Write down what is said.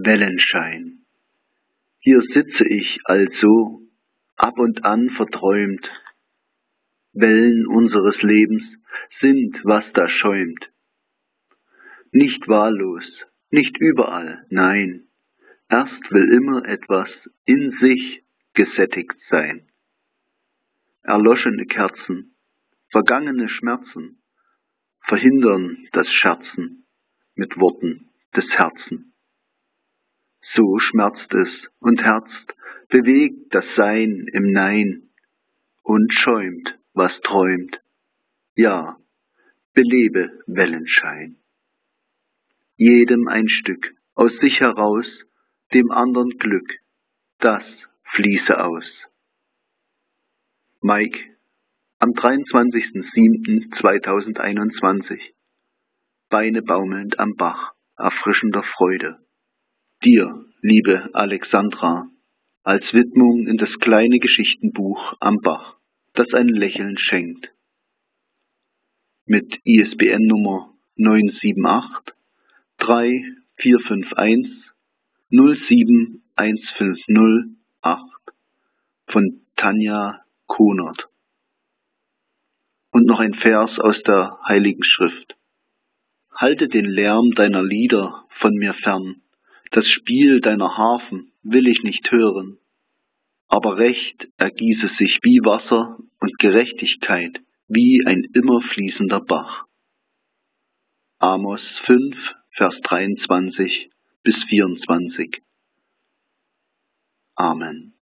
Wellenschein. Hier sitze ich also, ab und an verträumt. Wellen unseres Lebens sind, was da schäumt. Nicht wahllos, nicht überall, nein. Erst will immer etwas in sich gesättigt sein. Erloschene Kerzen, vergangene Schmerzen verhindern das Scherzen mit Worten des Herzen. So schmerzt es und herzt, bewegt das Sein im Nein und schäumt, was träumt. Ja, belebe Wellenschein. Jedem ein Stück aus sich heraus, dem andern Glück, das fließe aus. Mike, am 23.07.2021, Beine baumelnd am Bach, erfrischender Freude. Dir, liebe Alexandra, als Widmung in das kleine Geschichtenbuch am Bach, das ein Lächeln schenkt. Mit ISBN-Nummer 978 3451 07150 von Tanja Konert. Und noch ein Vers aus der Heiligen Schrift. Halte den Lärm deiner Lieder von mir fern, das Spiel deiner Harfen will ich nicht hören, aber Recht ergieße sich wie Wasser und Gerechtigkeit wie ein immer fließender Bach. Amos 5, Vers 23 bis 24. Amen.